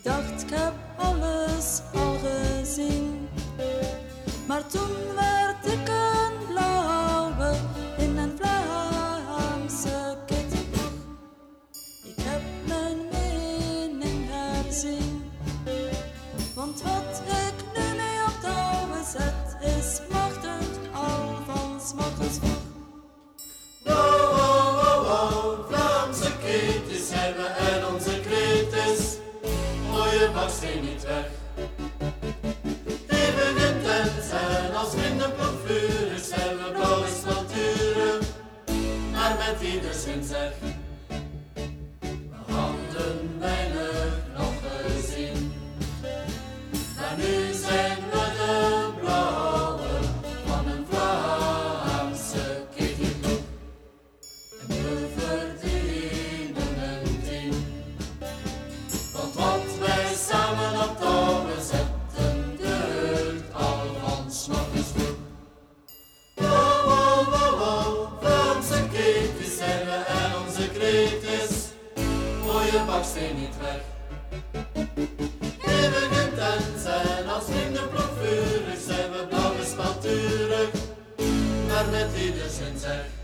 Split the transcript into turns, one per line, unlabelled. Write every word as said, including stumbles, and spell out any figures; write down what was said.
dacht, ik heb alles al gezien. Maar toen werd ik een blauwe in een Vlaamse kittenploeg. Ik heb mijn mening herzien. Want wat ik nu mee op touwen zet, is machtig al van 's morgens vroeg.
Wow, wow, wow, wow, Vlaamse kritis hebben en onze kritis. Mooie baksteen niet weg. Eeuwige tent en als windenploegvuurders hebben blauwe sculpturen, maar met ieder zijn zeg. We hadden weinig nog gezien, maar nu zijn we de blauwe van een Vlaamse kittenploeg. En we verdienen een tien, want wat wij samen op touwen zetten, deurt al van 's morgens vroeg. Wow, wow, wow, wow, Vlaamse kritis zijn we en onze kritis. Mooie baksteen niet weg. Eeuwige tent en als vriendenploeg vurig zijn we blauwe spalturig, maar met ieder zijn zeg.